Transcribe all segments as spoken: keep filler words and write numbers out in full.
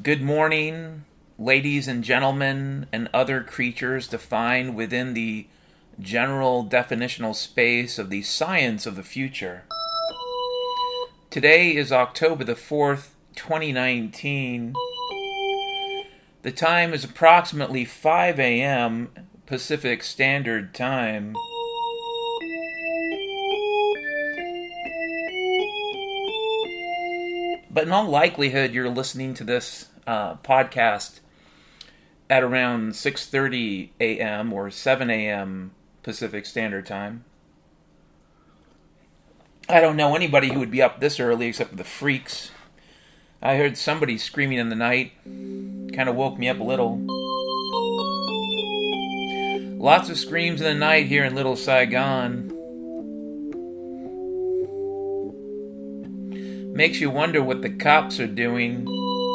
Good morning, ladies and gentlemen, and other creatures defined within the general definitional space of the science of the future. Today is October the fourth, twenty nineteen. The time is approximately five a.m. Pacific Standard Time. But in all likelihood, you're listening to this uh, podcast at around six thirty a.m. or seven a.m. Pacific Standard Time. I don't know anybody who would be up this early except for the freaks. I heard somebody screaming in the night. Kind of woke me up a little. Lots of screams in the night here in Little Saigon. Makes you wonder what the cops are doing.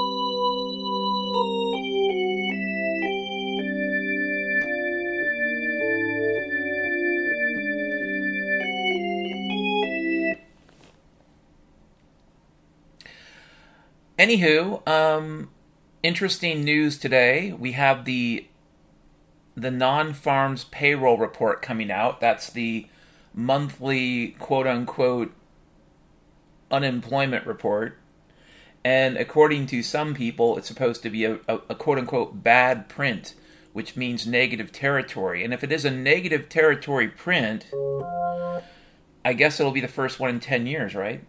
Anywho, um, interesting news today. We have the the non-farms payroll report coming out. That's the monthly quote-unquote unemployment report. And according to some people, it's supposed to be a, a, a quote-unquote bad print, which means negative territory. And if it is a negative territory print, I guess it'll be the first one in ten years, right?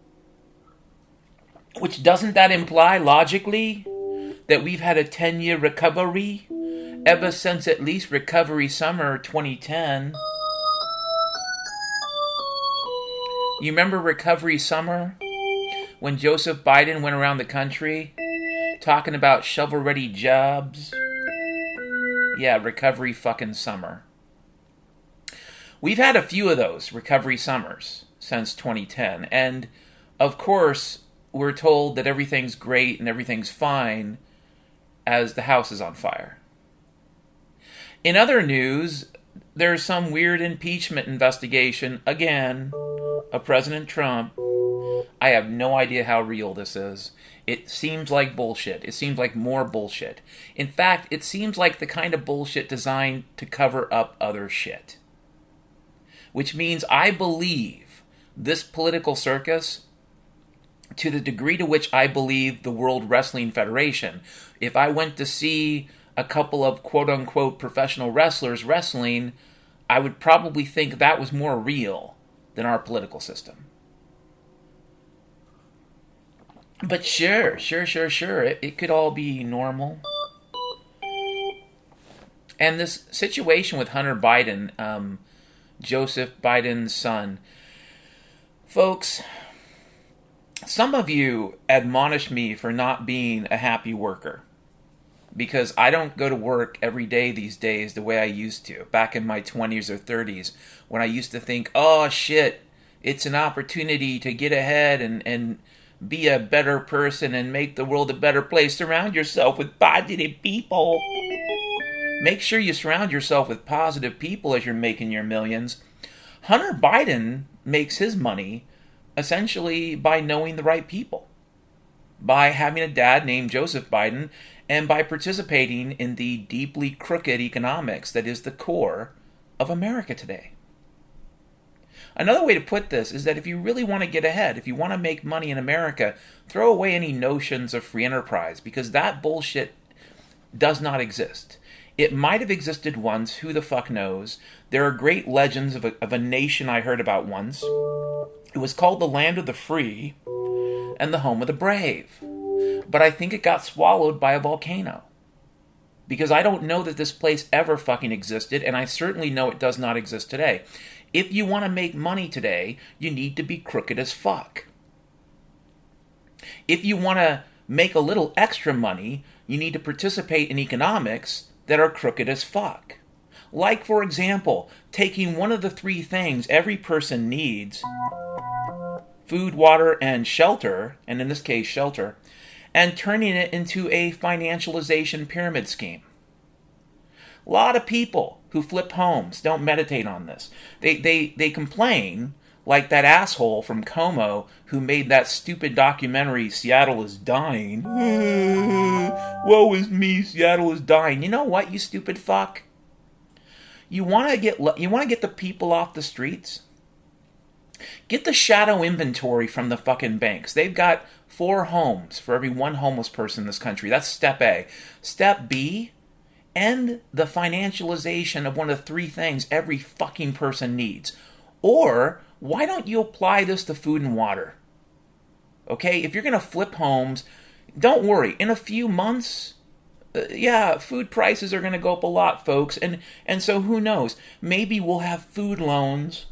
Which doesn't that imply, logically, that we've had a ten-year recovery ever since at least recovery summer twenty ten? You remember recovery summer? When Joseph Biden went around the country talking about shovel-ready jobs? Yeah, recovery fucking summer. We've had a few of those recovery summers since twenty ten. And, of course, we're told that everything's great and everything's fine as the house is on fire. In other news, there's some weird impeachment investigation, again, of President Trump. I have no idea how real this is. It seems like bullshit. It seems like more bullshit. In fact, it seems like the kind of bullshit designed to cover up other shit. Which means I believe this political circus, to the degree to which I believe the World Wrestling Federation. If I went to see a couple of quote-unquote professional wrestlers wrestling, I would probably think that was more real than our political system. But sure, sure, sure, sure, it, it could all be normal. And this situation with Hunter Biden, um, Joseph Biden's son, folks, some of you admonish me for not being a happy worker because I don't go to work every day these days the way I used to back in my twenties or thirties when I used to think, oh shit, it's an opportunity to get ahead and, and be a better person and make the world a better place. Surround yourself with positive people. Make sure you surround yourself with positive people as you're making your millions. Hunter Biden makes his money essentially by knowing the right people, by having a dad named Joseph Biden, and by participating in the deeply crooked economics that is the core of America today. Another way to put this is that if you really want to get ahead, if you want to make money in America, throw away any notions of free enterprise, because that bullshit does not exist. It might have existed once, who the fuck knows. There are great legends of a, of a nation I heard about once. It was called the land of the free and the home of the brave. But I think it got swallowed by a volcano. Because I don't know that this place ever fucking existed, and I certainly know it does not exist today. If you want to make money today, you need to be crooked as fuck. If you want to make a little extra money, you need to participate in economics that are crooked as fuck. Like, for example, taking one of the three things every person needs, food, water, and shelter, and in this case, shelter, and turning it into a financialization pyramid scheme. A lot of people who flip homes don't meditate on this. They, they, they complain Like that asshole from Como who made that stupid documentary, Seattle is Dying. Woe is me, Seattle is dying. You know what, you stupid fuck? You want to get you want to get the people off the streets? Get the shadow inventory from the fucking banks. They've got four homes for every one homeless person in this country. That's step A. Step B, end the financialization of one of the three things every fucking person needs. Or, why don't you apply this to food and water? Okay, if you're going to flip homes, don't worry. In a few months, uh, yeah, food prices are going to go up a lot, folks. And, and so who knows? Maybe we'll have food loans.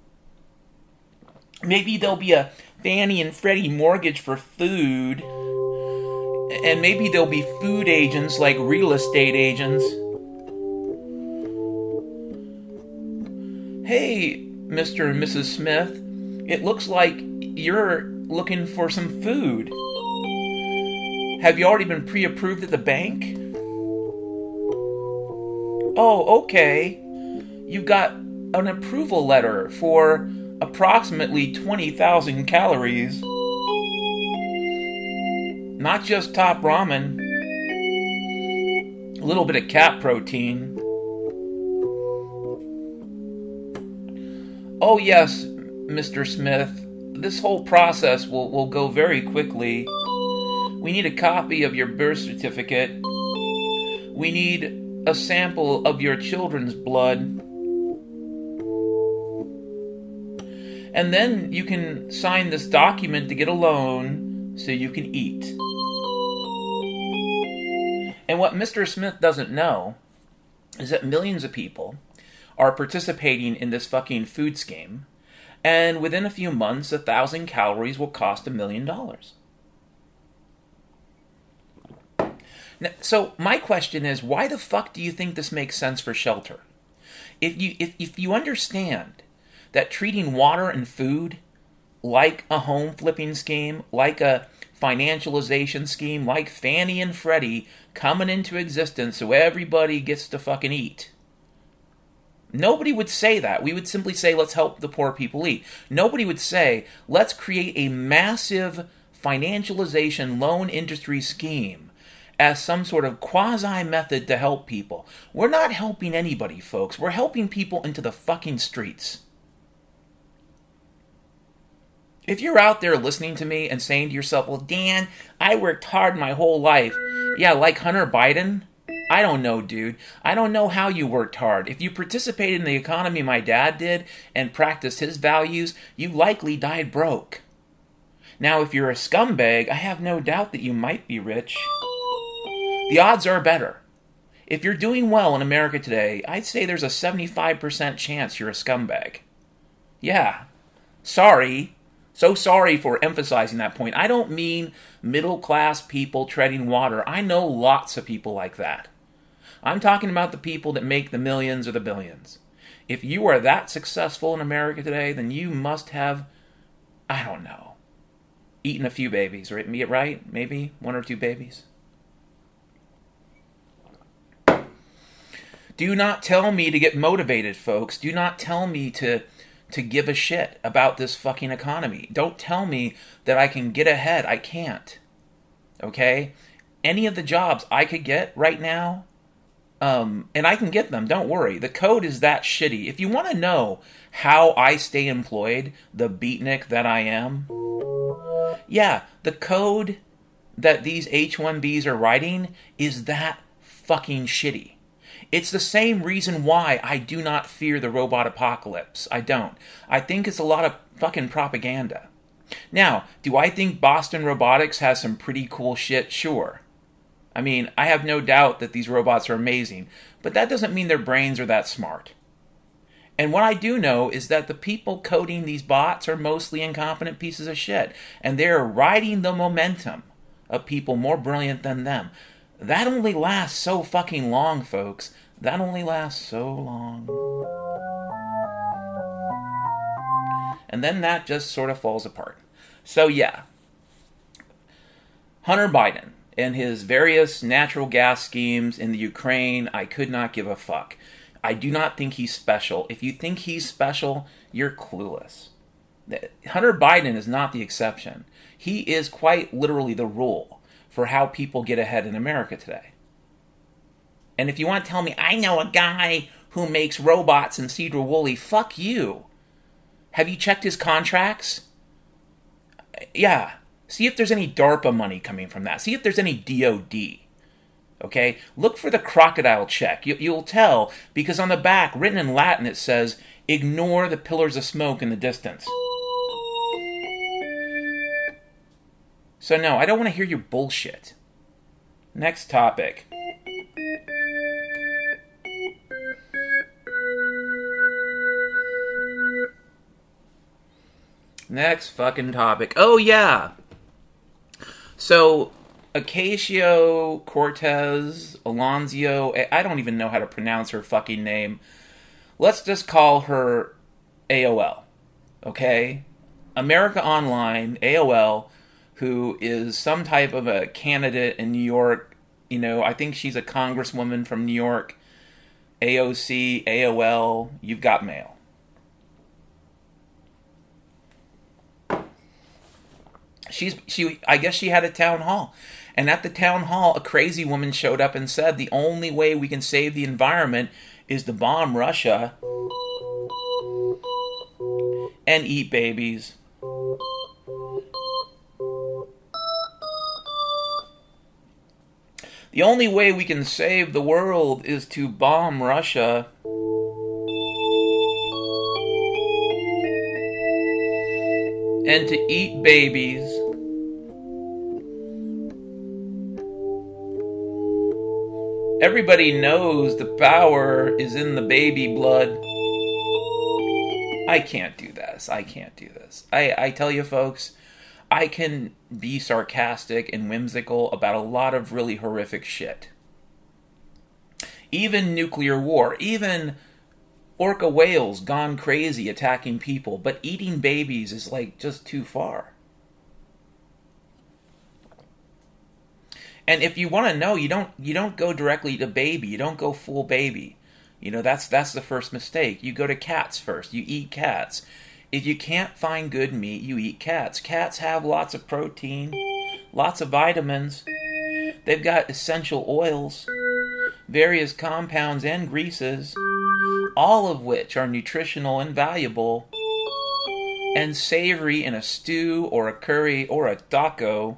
Maybe there'll be a Fannie and Freddie mortgage for food. And maybe there'll be food agents like real estate agents. Hey, Mister and Missus Smith, it looks like you're looking for some food. Have you already been pre-approved at the bank? Oh, okay. You've got an approval letter for approximately twenty thousand calories. Not just top ramen. A little bit of cat protein. Oh yes, Mister Smith, this whole process will, will go very quickly. We need a copy of your birth certificate. We need a sample of your children's blood. And then you can sign this document to get a loan so you can eat. And what Mister Smith doesn't know is that millions of people are participating in this fucking food scheme, and within a few months, a thousand calories will cost a million dollars. So my question is, why the fuck do you think this makes sense for shelter? If you if, if you understand that treating water and food like a home flipping scheme, like a financialization scheme, like Fannie and Freddie coming into existence so everybody gets to fucking eat. Nobody would say that. We would simply say, let's help the poor people eat. Nobody would say, let's create a massive financialization loan industry scheme as some sort of quasi-method to help people. We're not helping anybody, folks. We're helping people into the fucking streets. If you're out there listening to me and saying to yourself, well, Dan, I worked hard my whole life. Yeah, like Hunter Biden? I don't know, dude. I don't know how you worked hard. If you participated in the economy my dad did and practiced his values, you likely died broke. Now, if you're a scumbag, I have no doubt that you might be rich. The odds are better. If you're doing well in America today, I'd say there's a seventy-five percent chance you're a scumbag. Yeah. Sorry. So sorry for emphasizing that point. I don't mean middle-class people treading water. I know lots of people like that. I'm talking about the people that make the millions or the billions. If you are that successful in America today, then you must have, I don't know, eaten a few babies, right? Right? Maybe one or two babies. Do not tell me to get motivated, folks. Do not tell me to to give a shit about this fucking economy. Don't tell me that I can get ahead. I can't. Okay? Any of the jobs I could get right now, um, and I can get them, don't worry. The code is that shitty. If you want to know how I stay employed, the beatnik that I am, yeah, the code that these H one Bs are writing is that fucking shitty. It's the same reason why I do not fear the robot apocalypse. I don't. I think it's a lot of fucking propaganda. Now, do I think Boston Robotics has some pretty cool shit? Sure. I mean, I have no doubt that these robots are amazing, but that doesn't mean their brains are that smart. And what I do know is that the people coding these bots are mostly incompetent pieces of shit, and they're riding the momentum of people more brilliant than them. That only lasts so fucking long, folks. That only lasts so long. And then that just sort of falls apart. So yeah, Hunter Biden and his various natural gas schemes in the Ukraine, I could not give a fuck. I do not think he's special. If you think he's special, you're clueless. Hunter Biden is not the exception. He is quite literally the rule for how people get ahead in America today. And if you want to tell me, I know a guy who makes robots in Cedar Woolley, fuck you. Have you checked his contracts? Yeah. See if there's any DARPA money coming from that. See if there's any D O D. Okay? Look for the crocodile check. You, you'll tell, because on the back, written in Latin, it says, ignore the pillars of smoke in the distance. So no, I don't want to hear your bullshit. Next topic. Next fucking topic. Oh yeah. So, Ocasio-Cortez, Alonso, I don't even know how to pronounce her fucking name. Let's just call her A O L. Okay? America Online, A O L, who is some type of a candidate in New York. You know, I think she's a congresswoman from New York. A O C, A O L, you've got mail. She's she I guess she had a town hall. And at the town hall, a crazy woman showed up and said the only way we can save the environment is to bomb Russia and eat babies. The only way we can save the world is to bomb Russia and to eat babies. Everybody knows the power is in the baby blood. I can't do this. I can't do this. I, I tell you folks, I can be sarcastic and whimsical about a lot of really horrific shit. Even nuclear war, even orca whales gone crazy attacking people, but eating babies is like just too far. And if you want to know, you don't you don't go directly to baby. You don't go full baby. You know, that's that's the first mistake. You go to cats first. You eat cats. If you can't find good meat, you eat cats. Cats have lots of protein, lots of vitamins. They've got essential oils, various compounds and greases, all of which are nutritional and valuable and savory in a stew or a curry or a taco.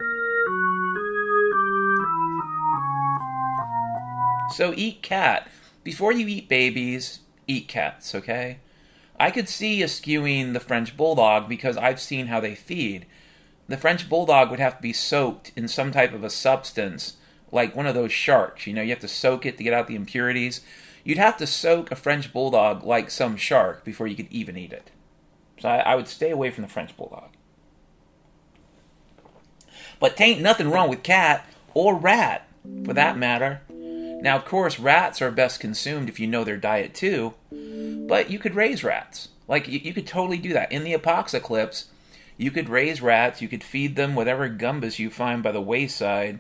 So eat cat. Before you eat babies, eat cats, okay? I could see eschewing the French Bulldog because I've seen how they feed. The French Bulldog would have to be soaked in some type of a substance, like one of those sharks. You know, you have to soak it to get out the impurities. You'd have to soak a French Bulldog like some shark before you could even eat it. So I, I would stay away from the French Bulldog. But tain't nothing wrong with cat or rat, for that matter. Now, of course, rats are best consumed if you know their diet too, but you could raise rats. Like, you, you could totally do that. In the Apocalypse, you could raise rats, you could feed them whatever gumbus you find by the wayside.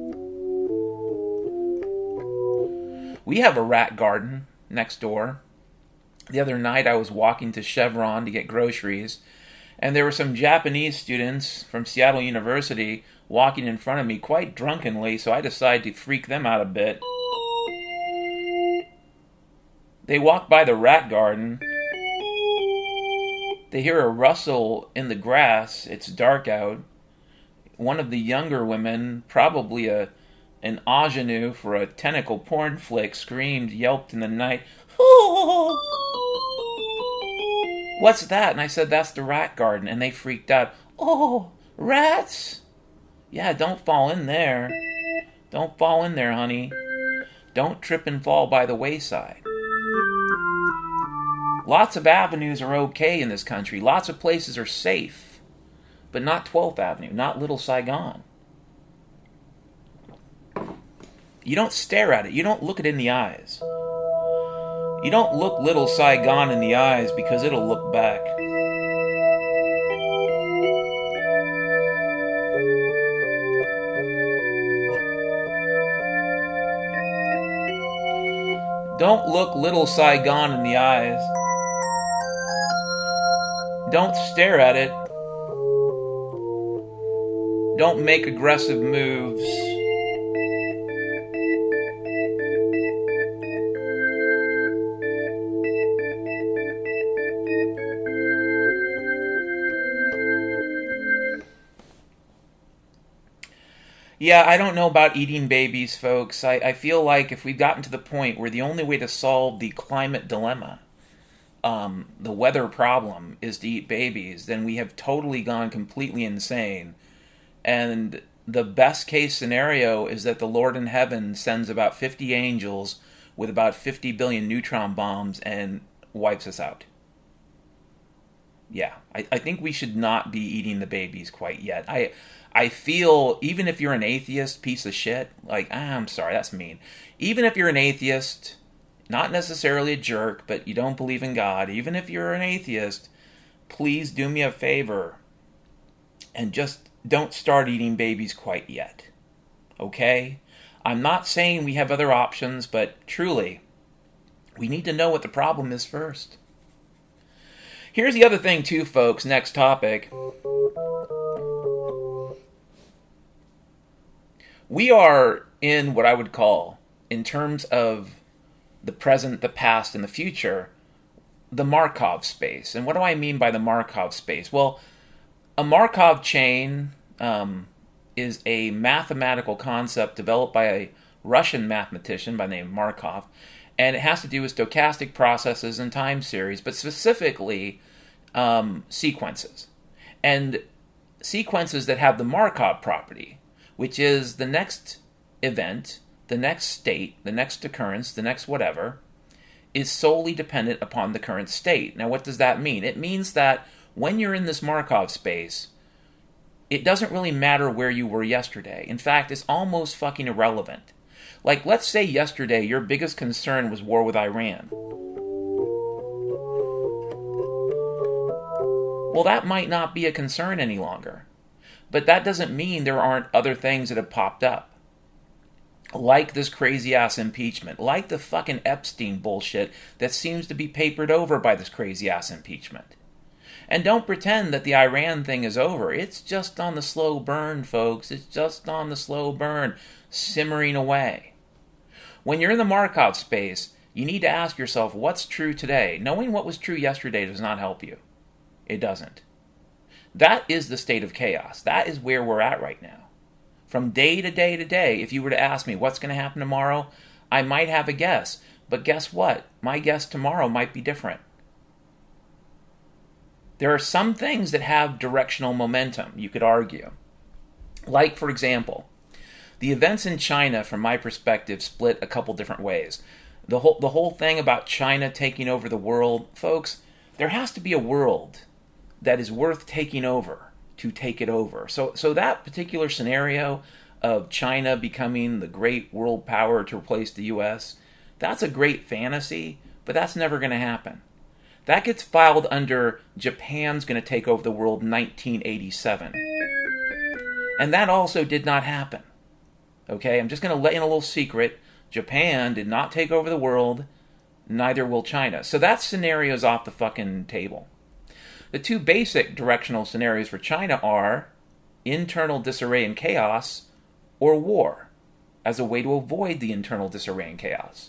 We have a rat garden next door. The other night I was walking to Chevron to get groceries, and there were some Japanese students from Seattle University walking in front of me quite drunkenly, so I decided to freak them out a bit. They walk by the rat garden. They hear a rustle in the grass. It's dark out. One of the younger women, probably a an ingenue for a tentacle porn flick, screamed, yelped in the night, "Oh! What's that?" And I said, "That's the rat garden." And they freaked out. "Oh, rats? Yeah, don't fall in there. Don't fall in there, honey. Don't trip and fall by the wayside." Lots of avenues are okay in this country. Lots of places are safe. But not twelfth Avenue, not Little Saigon. You don't stare at it. You don't look it in the eyes. You don't look Little Saigon in the eyes because it'll look back. Don't look Little Saigon in the eyes. don't stare at it. Don't make aggressive moves. Yeah, I don't know about eating babies, folks. I, I feel like if we've gotten to the point where the only way to solve the climate dilemma, um, the weather problem, is to eat babies, then we have totally gone completely insane. And the best case scenario is that the Lord in heaven sends about fifty angels with about fifty billion neutron bombs and wipes us out. Yeah, I, I think we should not be eating the babies quite yet. I I feel, even if you're an atheist piece of shit, like, ah, I'm sorry, that's mean. Even if you're an atheist, not necessarily a jerk, but you don't believe in God, even if you're an atheist, please do me a favor and just don't start eating babies quite yet. Okay? I'm not saying we have other options, but truly, we need to know what the problem is first. Here's the other thing too, folks, next topic. We are in what I would call, in terms of the present, the past, and the future, the Markov space. And what do I mean by the Markov space? Well, a Markov chain um, is a mathematical concept developed by a Russian mathematician by the name of Markov, and it has to do with stochastic processes and time series, but specifically um, sequences. And sequences that have the Markov property, which is the next event, the next state, the next occurrence, the next whatever, is solely dependent upon the current state. Now, what does that mean? It means that when you're in this Markov space, it doesn't really matter where you were yesterday. In fact, it's almost fucking irrelevant. Like, let's say yesterday your biggest concern was war with Iran. Well, that might not be a concern any longer. But that doesn't mean there aren't other things that have popped up. Like this crazy-ass impeachment. Like the fucking Epstein bullshit that seems to be papered over by this crazy-ass impeachment. And don't pretend that the Iran thing is over. It's just on the slow burn, folks. It's just on the slow burn, simmering away. When you're in the Markov space, you need to ask yourself what's true today. Knowing what was true yesterday does not help you. It doesn't. That is the state of chaos. That is where we're at right now. From day to day to day, if you were to ask me what's going to happen tomorrow, I might have a guess. But guess what? My guess tomorrow might be different. There are some things that have directional momentum, you could argue. Like, for example, the events in China, from my perspective, split a couple different ways. The whole, the whole thing about China taking over the world, folks, there has to be a world that is worth taking over to take it over. So so that particular scenario of China becoming the great world power to replace the U S, that's a great fantasy, but that's never going to happen. That gets filed under Japan's going to take over the world in nineteen eighty-seven. And that also did not happen. Okay, I'm just going to let in a little secret. Japan did not take over the world, neither will China. So that scenario's off the fucking table. The two basic directional scenarios for China are internal disarray and chaos or war as a way to avoid the internal disarray and chaos.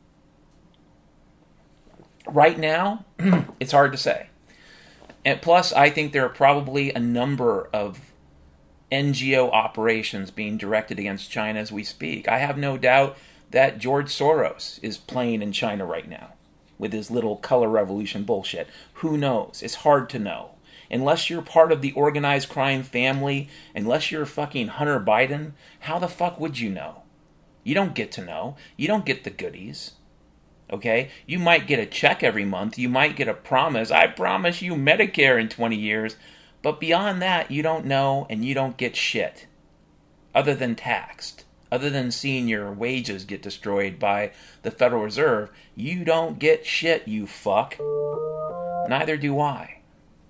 Right now, it's hard to say. And plus, I think there are probably a number of N G O operations being directed against China as we speak. I have no doubt that George Soros is playing in China right now with his little color revolution bullshit. Who knows? It's hard to know. Unless you're part of the organized crime family, unless you're fucking Hunter Biden, how the fuck would you know? You don't get to know. You don't get the goodies. Okay? You might get a check every month. You might get a promise. I promise you Medicare in twenty years. But beyond that, you don't know and you don't get shit. Other than taxed. Other than seeing your wages get destroyed by the Federal Reserve, you don't get shit, you fuck. Neither do I.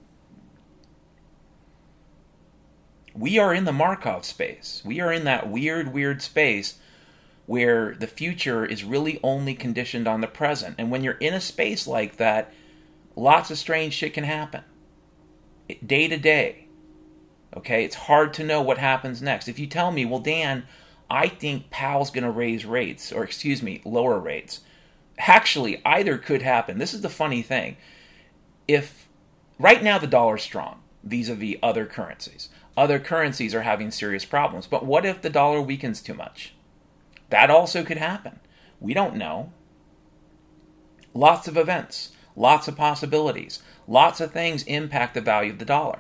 We are in the Markov space. We are in that weird, weird space where the future is really only conditioned on the present. And when you're in a space like that, lots of strange shit can happen. day to day. Okay, it's hard to know what happens next. If you tell me, well, Dan, I think Powell's going to raise rates, or excuse me, lower rates. Actually, either could happen. This is the funny thing. If right now the dollar's strong vis-a-vis other currencies, other currencies are having serious problems. But what if the dollar weakens too much? That also could happen. We don't know. Lots of events, lots of possibilities, lots of things impact the value of the dollar.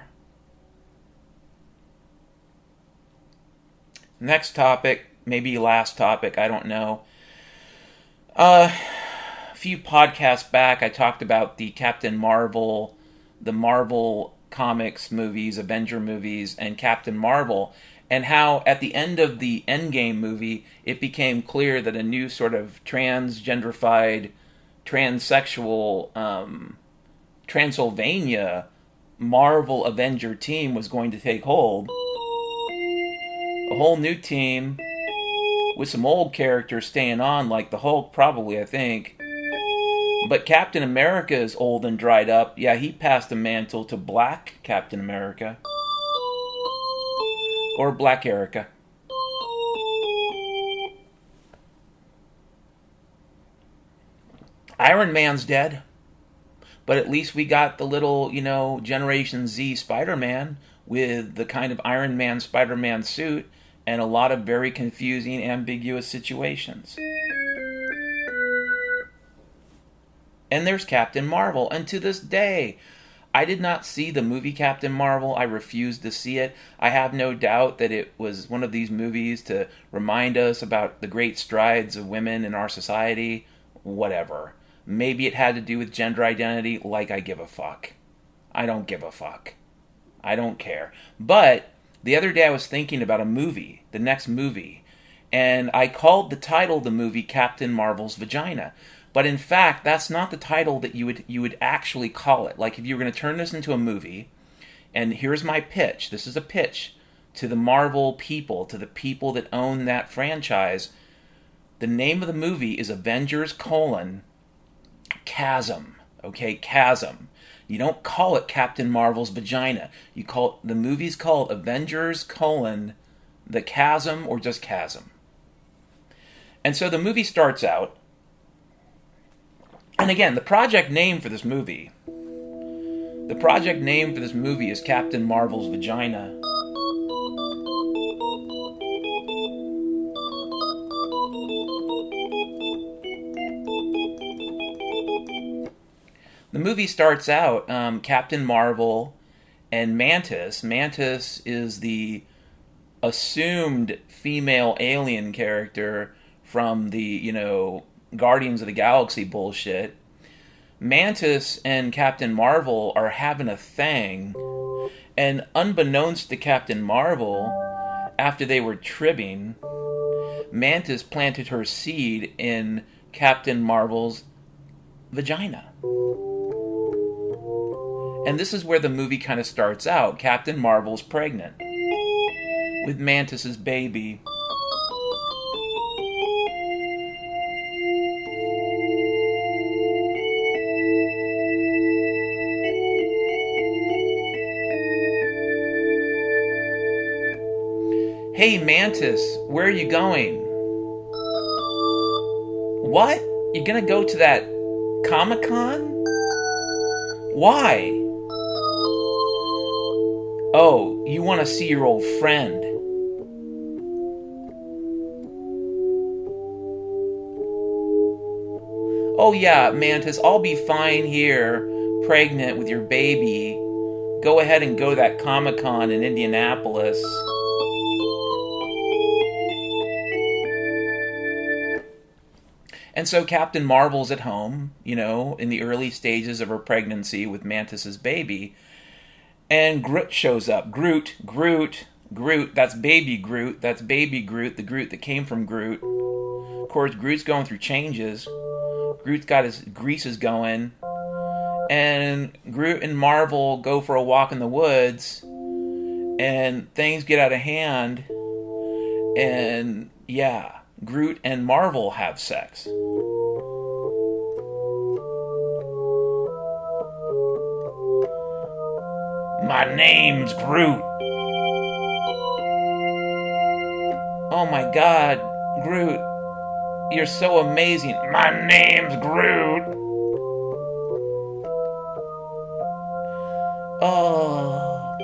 Next topic, maybe last topic, I don't know. Uh, a few podcasts back, I talked about the Captain Marvel, the Marvel comics movies, Avenger movies, and Captain Marvel, and how at the end of the Endgame movie, it became clear that a new sort of transgenderified, transsexual, um, Transylvania Marvel Avenger team was going to take hold. A whole new team with some old characters staying on, like the Hulk, probably, I think. But Captain America is old and dried up. Yeah, he passed the mantle to Black Captain America. Or Black Erica. Iron Man's dead. But at least we got the little, you know, Generation Z Spider-Man with the kind of Iron Man Spider-Man suit and a lot of very confusing, ambiguous situations. And there's Captain Marvel. And to this day, I did not see the movie Captain Marvel. I refused to see it. I have no doubt that it was one of these movies to remind us about the great strides of women in our society. Whatever. Maybe it had to do with gender identity. Like, I give a fuck. I don't give a fuck. I don't care. But the other day I was thinking about a movie, the next movie, and I called the title of the movie Captain Marvel's Vagina. But in fact, that's not the title that you would you would actually call it. Like, if you were going to turn this into a movie, and here's my pitch. This is a pitch to the Marvel people, to the people that own that franchise. The name of the movie is Avengers colon Chasm. Okay, Chasm. You don't call it Captain Marvel's Vagina. You call it, the movie's called Avengers colon the Chasm, or just Chasm. And so the movie starts out, and again, the project name for this movie, the project name for this movie is Captain Marvel's Vagina. The movie starts out, um, Captain Marvel and Mantis. Mantis is the assumed female alien character from the, you know, Guardians of the Galaxy bullshit. Mantis and Captain Marvel are having a thing, and unbeknownst to Captain Marvel, after they were tribbing, Mantis planted her seed in Captain Marvel's vagina. And this is where the movie kind of starts out. Captain Marvel's pregnant with Mantis's baby. Hey Mantis, where are you going? What? You gonna go to that Comic-Con? Why? Oh, you want to see your old friend. Oh yeah, Mantis, I'll be fine here, pregnant with your baby. Go ahead and go to that Comic-Con in Indianapolis. And so Captain Marvel's at home, you know, in the early stages of her pregnancy with Mantis's baby. And Groot shows up. Groot, Groot, Groot. That's baby Groot. That's baby Groot, the Groot that came from Groot. Of course, Groot's going through changes. Groot's got his greases going. And Groot and Marvel go for a walk in the woods. And things get out of hand. And, yeah, Groot and Marvel have sex. My name's Groot. Oh my God, Groot, you're so amazing. My name's Groot. Oh.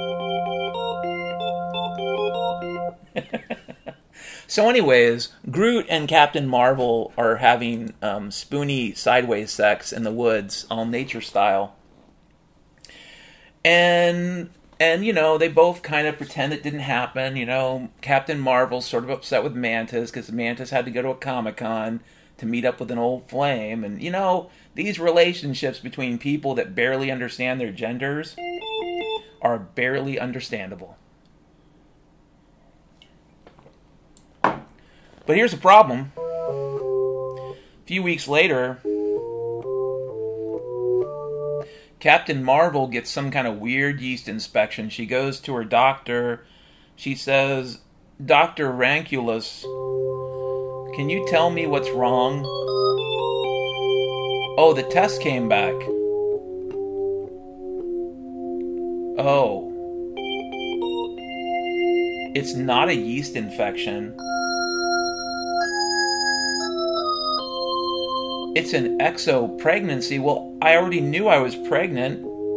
So anyways, Groot and Captain Marvel are having um, spoony sideways sex in the woods, all nature style. And, and you know, they both kind of pretend it didn't happen. You know, Captain Marvel's sort of upset with Mantis because Mantis had to go to a Comic-Con to meet up with an old flame. And, you know, these relationships between people that barely understand their genders are barely understandable. But here's the problem. A few weeks later, Captain Marvel gets some kind of weird yeast inspection. She goes to her doctor. She says, Doctor Ranculus, can you tell me what's wrong? Oh, the test came back. Oh. It's not a yeast infection. It's an exo-pregnancy. Well, I already knew I was pregnant.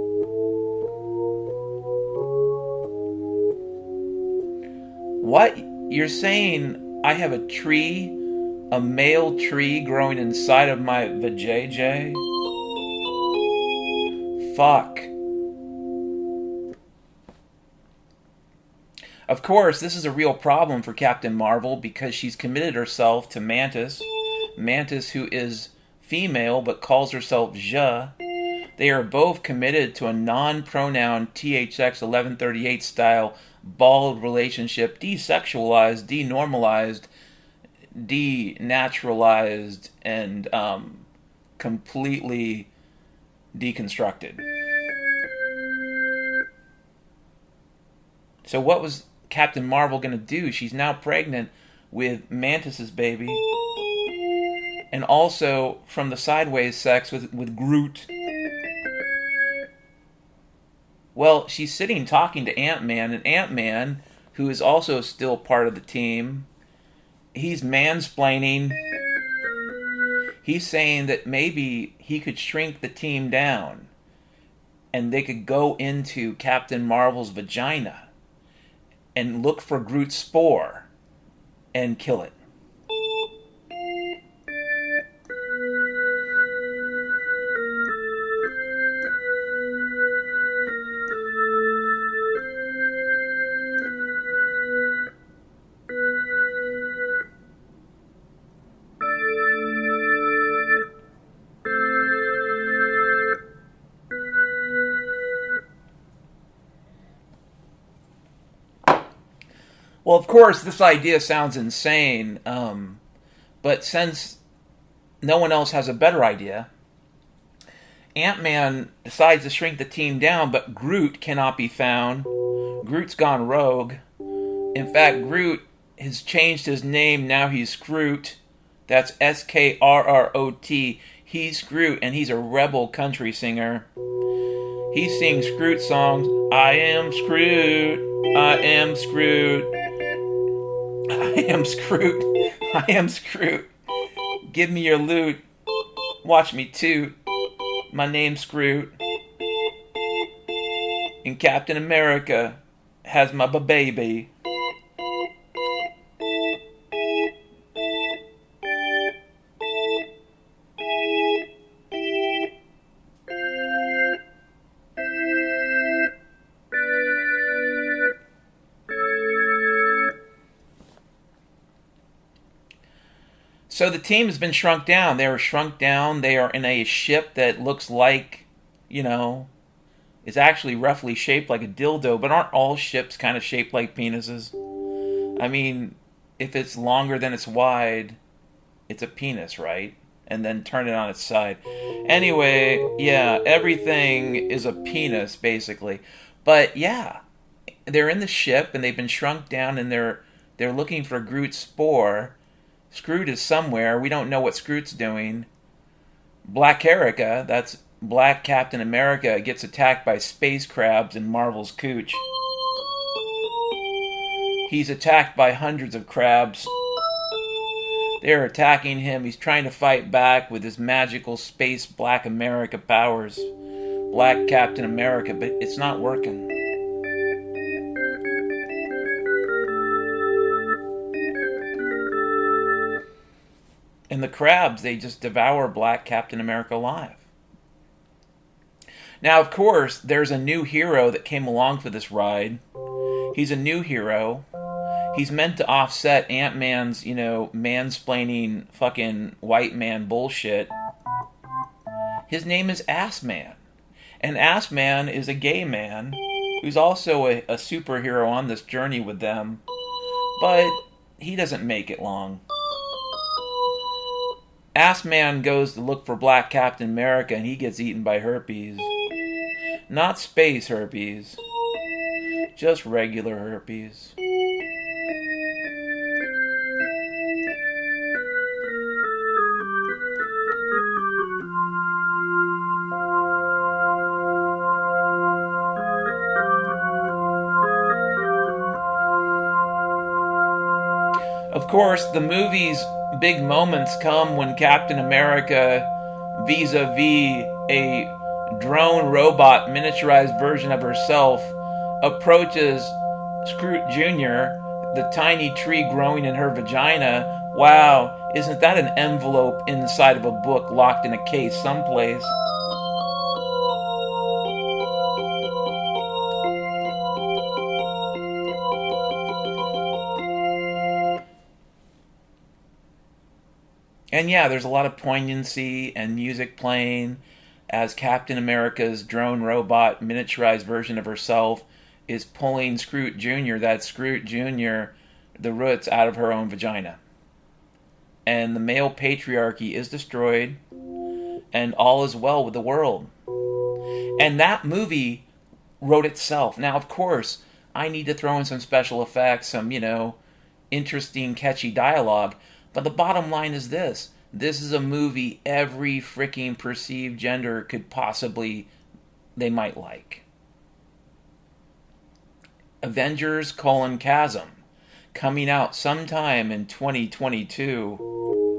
What? You're saying I have a tree, a male tree growing inside of my vajayjay? Fuck. Of course, this is a real problem for Captain Marvel because she's committed herself to Mantis. Mantis, who is female but calls herself Je. They are both committed to a non-pronoun T H X eleven thirty-eight style bald relationship, desexualized, denormalized, denaturalized, and um, completely deconstructed. So what was Captain Marvel going to do? She's now pregnant with Mantis's baby. And also from the sideways sex with, with Groot. Well, she's sitting talking to Ant-Man, and Ant-Man, who is also still part of the team, he's mansplaining. He's saying that maybe he could shrink the team down, and they could go into Captain Marvel's vagina and look for Groot's spore and kill it. Well, of course, this idea sounds insane, um, but since no one else has a better idea, Ant-Man decides to shrink the team down, but Groot cannot be found. Groot's gone rogue. In fact, Groot has changed his name. Now he's Skroot. That's S K R R O T. He's Skroot, and he's a rebel country singer. He sings Skroot songs. I am Skroot. I am Skroot. I am Skroot. I am Skroot. Give me your loot. Watch me toot. My name's Skroot. And Captain America has my baby. So the team has been shrunk down. They were shrunk down. They are in a ship that looks like, you know, is actually roughly shaped like a dildo. But aren't all ships kind of shaped like penises? I mean, if it's longer than it's wide, it's a penis, right? And then turn it on its side. Anyway, yeah, everything is a penis, basically. But yeah, they're in the ship and they've been shrunk down and they're they're looking for Groot's spore. Skroot is somewhere. We don't know what Skroot's doing. Black Erica, that's Black Captain America gets attacked by space crabs in Marvel's Cooch. He's attacked by hundreds of crabs. They're attacking him. He's trying to fight back with his magical space Black America powers. Black Captain America, but it's not working. And the crabs, they just devour Black Captain America alive. Now, of course, there's a new hero that came along for this ride. He's a new hero. He's meant to offset Ant-Man's, you know, mansplaining fucking white man bullshit. His name is Ass Man. And Ass Man is a gay man who's also a, a superhero on this journey with them. But he doesn't make it long. Ass Man goes to look for Black Captain America and he gets eaten by herpes. Not space herpes. Just regular herpes. Of course, the movie's big moments come when Captain America, vis-a-vis a drone robot miniaturized version of herself, approaches Scroot Junior, the tiny tree growing in her vagina. Wow, isn't that an envelope inside of a book locked in a case someplace? And yeah, there's a lot of poignancy and music playing as Captain America's drone robot miniaturized version of herself is pulling Scroot Junior, that Scroot Junior, the roots out of her own vagina. And the male patriarchy is destroyed, and all is well with the world. And that movie wrote itself. Now, of course, I need to throw in some special effects, some, you know, interesting, catchy dialogue. But the bottom line is this. This is a movie every freaking perceived gender could possibly, they might like. Avengers colon Chasm, coming out sometime in twenty twenty-two.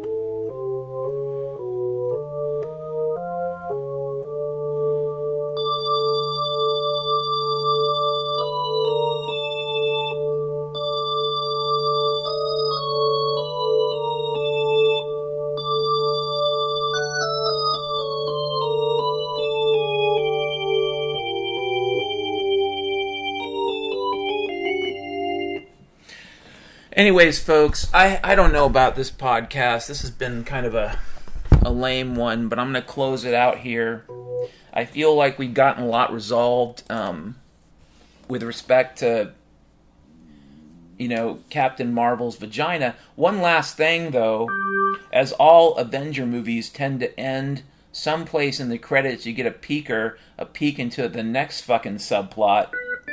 Anyways, folks, I, I don't know about this podcast. This has been kind of a, a lame one, but I'm going to close it out here. I feel like we've gotten a lot resolved um, with respect to, you know, Captain Marvel's vagina. One last thing, though. As all Avenger movies tend to end someplace in the credits, you get a peeker, a peek into the next fucking subplot.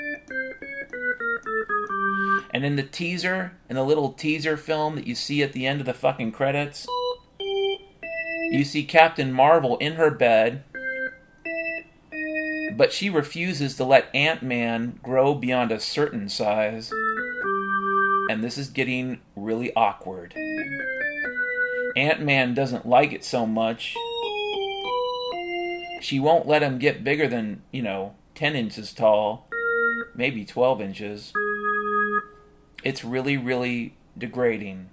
And in the teaser, in the little teaser film that you see at the end of the fucking credits, you see Captain Marvel in her bed, but she refuses to let Ant-Man grow beyond a certain size. And this is getting really awkward. Ant-Man doesn't like it so much. She won't let him get bigger than, you know, ten inches tall, maybe twelve inches. It's really, really degrading.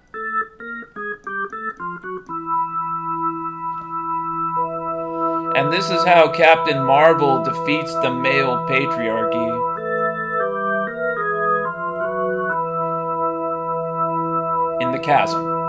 And this is how Captain Marvel defeats the male patriarchy. In the chasm.